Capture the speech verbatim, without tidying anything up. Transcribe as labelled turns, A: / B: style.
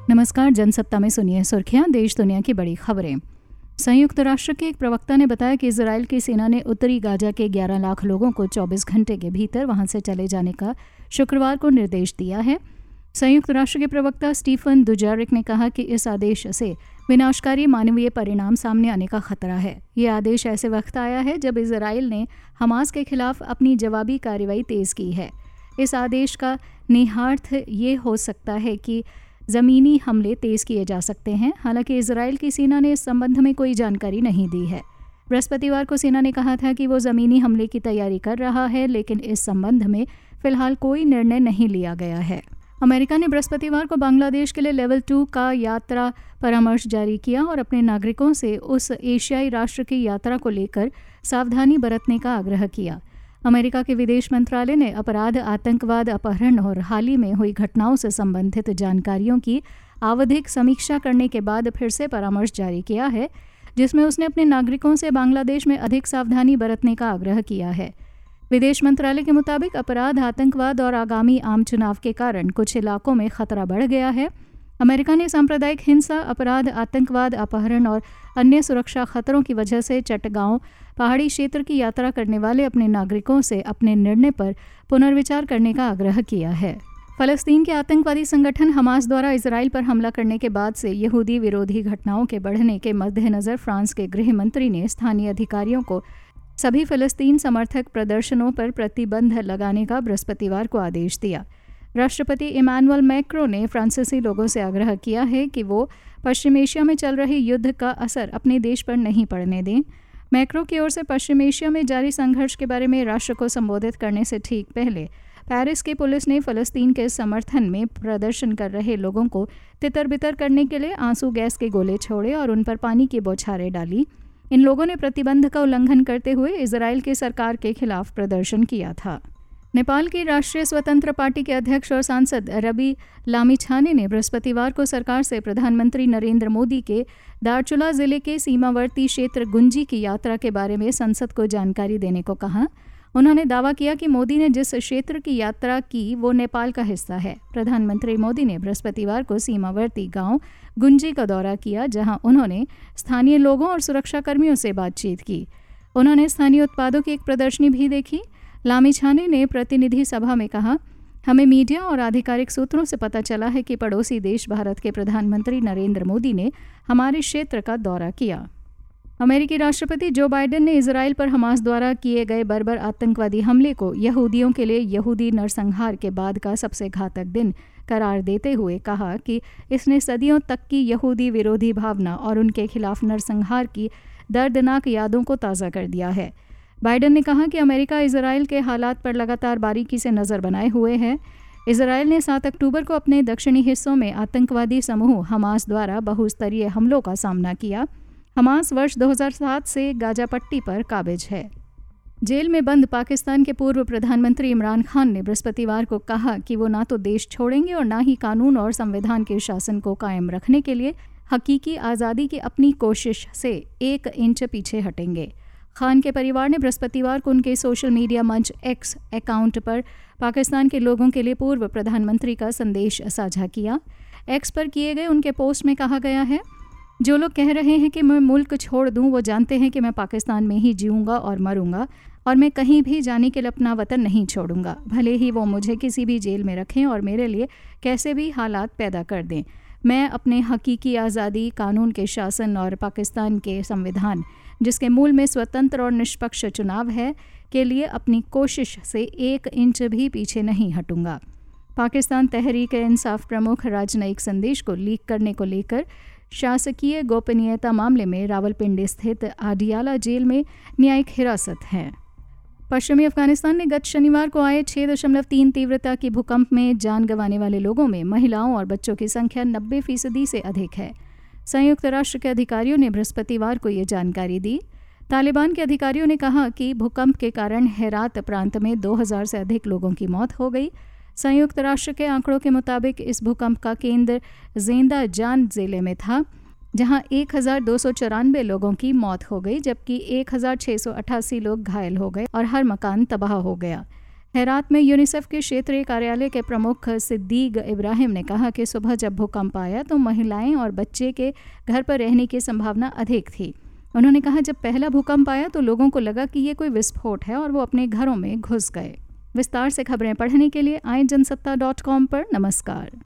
A: नमस्कार, जनसत्ता में सुनिए सुर्खियां, देश दुनिया की बड़ी खबरें। संयुक्त राष्ट्र के एक प्रवक्ता ने बताया कि इजरायल की सेना ने उत्तरी गाजा के ग्यारह लाख लोगों को चौबीस घंटे के भीतर वहां से चले जाने का शुक्रवार को निर्देश दिया है। संयुक्त राष्ट्र के प्रवक्ता स्टीफन दुजारिक ने कहा कि इस आदेश से विनाशकारी मानवीय परिणाम सामने आने का खतरा है। ये आदेश ऐसे वक्त आया है जब इजरायल ने हमास के खिलाफ अपनी जवाबी कार्रवाई तेज की है। इस आदेश का निहितार्थ ये हो सकता है कि ज़मीनी हमले तेज़ किए जा सकते हैं। हालांकि इजरायल की सेना ने इस संबंध में कोई जानकारी नहीं दी है। बृहस्पतिवार को सेना ने कहा था कि वो ज़मीनी हमले की तैयारी कर रहा है, लेकिन इस संबंध में फिलहाल कोई निर्णय नहीं लिया गया है। अमेरिका ने बृहस्पतिवार को बांग्लादेश के लिए लेवल टू का यात्रा परामर्श जारी किया और अपने नागरिकों से उस एशियाई राष्ट्र की यात्रा को लेकर सावधानी बरतने का आग्रह किया। अमेरिका के विदेश मंत्रालय ने अपराध, आतंकवाद, अपहरण और हाल ही में हुई घटनाओं से संबंधित जानकारियों की आवधिक समीक्षा करने के बाद फिर से परामर्श जारी किया है, जिसमें उसने अपने नागरिकों से बांग्लादेश में अधिक सावधानी बरतने का आग्रह किया है। विदेश मंत्रालय के मुताबिक अपराध, आतंकवाद और आगामी आम चुनाव के कारण कुछ इलाकों में खतरा बढ़ गया है। अमेरिका ने सांप्रदायिक हिंसा, अपराध, आतंकवाद, अपहरण और अन्य सुरक्षा खतरों की वजह से चटगांव पहाड़ी क्षेत्र की यात्रा करने वाले अपने नागरिकों से अपने निर्णय पर पुनर्विचार करने का आग्रह किया है। फ़लस्तीन के आतंकवादी संगठन हमास द्वारा इजरायल पर हमला करने के बाद से यहूदी विरोधी घटनाओं के बढ़ने के मद्देनज़र फ्रांस के गृह मंत्री ने स्थानीय अधिकारियों को सभी फ़लस्तीन समर्थक प्रदर्शनों पर प्रतिबंध लगाने का बृहस्पतिवार को आदेश दिया। राष्ट्रपति इमैनुअल मैक्रों ने फ्रांसीसी लोगों से आग्रह किया है कि वो पश्चिम एशिया में चल रहे युद्ध का असर अपने देश पर नहीं पड़ने दें। मैक्रो की ओर से पश्चिम एशिया में जारी संघर्ष के बारे में राष्ट्र को संबोधित करने से ठीक पहले पेरिस की पुलिस ने फ़लस्तीन के समर्थन में प्रदर्शन कर रहे लोगों को तितर-बितर करने के लिए आंसू गैस के गोले छोड़े और उन पर पानी की बौछारें डाली। इन लोगों ने प्रतिबंध का उल्लंघन करते हुए इजरायल की सरकार के खिलाफ प्रदर्शन किया था। नेपाल की राष्ट्रीय स्वतंत्र पार्टी के अध्यक्ष और सांसद रवि लामिछाने ने बृहस्पतिवार को सरकार से प्रधानमंत्री नरेंद्र मोदी के दार्चुला जिले के सीमावर्ती क्षेत्र गुंजी की यात्रा के बारे में संसद को जानकारी देने को कहा। उन्होंने दावा किया कि मोदी ने जिस क्षेत्र की यात्रा की वो नेपाल का हिस्सा है। प्रधानमंत्री मोदी ने बृहस्पतिवार को सीमावर्ती गांव गुंजी का दौरा किया, जहां उन्होंने स्थानीय लोगों और सुरक्षाकर्मियों से बातचीत की। उन्होंने स्थानीय उत्पादों की एक प्रदर्शनी भी देखी। लामिछाने ने प्रतिनिधि सभा में कहा, हमें मीडिया और आधिकारिक सूत्रों से पता चला है कि पड़ोसी देश भारत के प्रधानमंत्री नरेंद्र मोदी ने हमारे क्षेत्र का दौरा किया। अमेरिकी राष्ट्रपति जो बाइडेन ने इजरायल पर हमास द्वारा किए गए बर्बर आतंकवादी हमले को यहूदियों के लिए यहूदी नरसंहार के बाद का सबसे घातक दिन करार देते हुए कहा कि इसने सदियों तक की यहूदी विरोधी भावना और उनके खिलाफ नरसंहार की दर्दनाक यादों को ताज़ा कर दिया है। बाइडेन ने कहा कि अमेरिका इजरायल के हालात पर लगातार बारीकी से नज़र बनाए हुए है। इजरायल ने सात अक्टूबर को अपने दक्षिणी हिस्सों में आतंकवादी समूह हमास द्वारा बहुस्तरीय हमलों का सामना किया। हमास वर्ष दो हज़ार सात से गाजा पट्टी पर काबिज है। जेल में बंद पाकिस्तान के पूर्व प्रधानमंत्री इमरान खान ने बृहस्पतिवार को कहा कि वो ना तो देश छोड़ेंगे और ना ही कानून और संविधान के शासन को कायम रखने के लिए हकीकी आज़ादी की अपनी कोशिश से एक इंच पीछे हटेंगे। खान के परिवार ने बृहस्पतिवार को उनके सोशल मीडिया मंच एक्स अकाउंट पर पाकिस्तान के लोगों के लिए पूर्व प्रधानमंत्री का संदेश साझा किया। एक्स पर किए गए उनके पोस्ट में कहा गया है, जो लोग कह रहे हैं कि मैं मुल्क छोड़ दूं, वो जानते हैं कि मैं पाकिस्तान में ही जीऊँगा और मरूंगा और मैं कहीं भी जाने के लिए अपना वतन नहीं छोड़ूंगा, भले ही वो मुझे किसी भी जेल में रखें और मेरे लिए कैसे भी हालात पैदा कर दें। मैं अपने हकीकी आज़ादी, कानून के शासन और पाकिस्तान के संविधान, जिसके मूल में स्वतंत्र और निष्पक्ष चुनाव है, के लिए अपनी कोशिश से एक इंच भी पीछे नहीं हटूंगा। पाकिस्तान तहरीक इंसाफ प्रमुख राजनयिक संदेश को लीक करने को लेकर शासकीय गोपनीयता मामले में रावलपिंडी स्थित आडियाला जेल में न्यायिक हिरासत है। पश्चिमी अफगानिस्तान में गत शनिवार को आए छह दशमलव तीन तीव्रता की भूकंप में जान गंवाने वाले लोगों में महिलाओं और बच्चों की संख्या नब्बे फीसदी से अधिक है। संयुक्त राष्ट्र के अधिकारियों ने बृहस्पतिवार को ये जानकारी दी। तालिबान के अधिकारियों ने कहा कि भूकंप के कारण हेरात प्रांत में दो हज़ार से अधिक लोगों की मौत हो गई। संयुक्त राष्ट्र के आंकड़ों के मुताबिक इस भूकंप का केंद्र ज़ेंदा जान जिले में था, जहां एक हज़ार दो सौ चौरानवे लोगों की मौत हो गई, जबकि एक हज़ार छः सौ अट्ठासी लोग घायल हो गए और हर मकान तबाह हो गया। हेरात में यूनिसेफ के क्षेत्रीय कार्यालय के प्रमुख सिद्दीक इब्राहिम ने कहा कि सुबह जब भूकंप आया तो महिलाएं और बच्चे के घर पर रहने की संभावना अधिक थी। उन्होंने कहा, जब पहला भूकंप आया तो लोगों को लगा कि ये कोई विस्फोट है और वो अपने घरों में घुस गए। विस्तार से खबरें पढ़ने के लिए आए जनसत्ता डॉट कॉम पर नमस्कार।